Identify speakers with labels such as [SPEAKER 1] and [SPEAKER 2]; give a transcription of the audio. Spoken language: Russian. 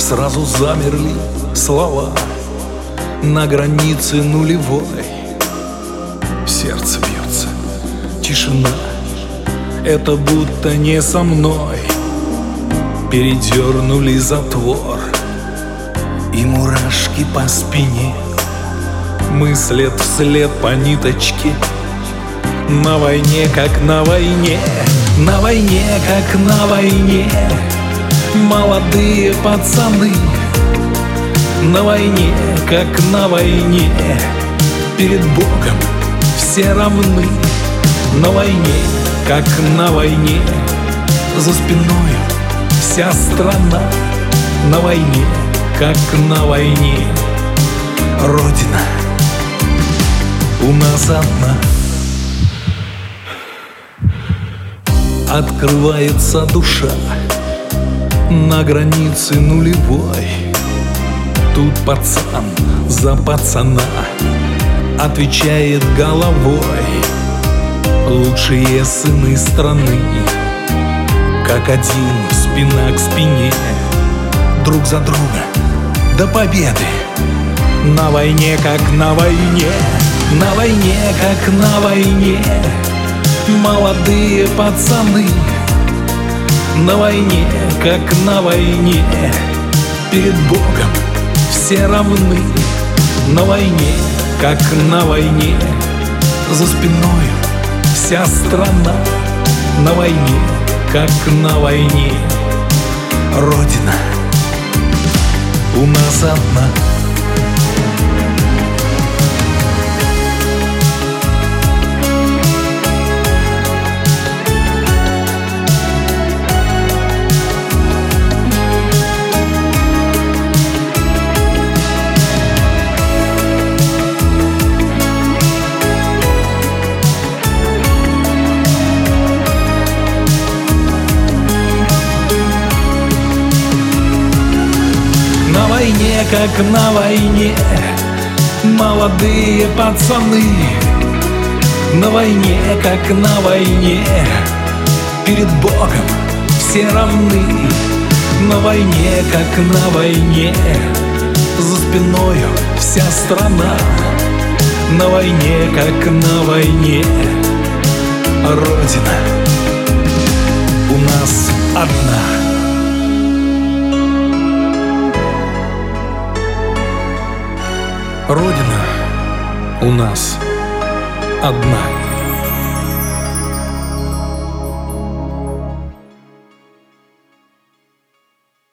[SPEAKER 1] Сразу замерли слова на границе нулевой. Сердце бьется, тишина, это будто не со мной. Передернули затвор, и мурашки по спине. Мы след вслед по ниточке, на войне, как на войне, на войне, как на войне. Молодые пацаны на войне, как на войне. Перед Богом все равны. На войне, как на войне. За спиною вся страна. На войне, как на войне. Родина у нас одна. Открывается душа на границе нулевой. Тут пацан за пацана отвечает головой. Лучшие сыны страны, как один, спина к спине, друг за друга до победы. На войне, как на войне, на войне, как на войне. Молодые пацаны на войне, как на войне. Перед Богом все равны. На войне, как на войне. За спиной вся страна. На войне, как на войне. Родина у нас одна. На войне, как на войне, молодые пацаны. На войне, как на войне. Перед Богом все равны. На войне, как на войне. За спиною вся страна. На войне, как на войне. Родина у нас одна. Родина у нас одна.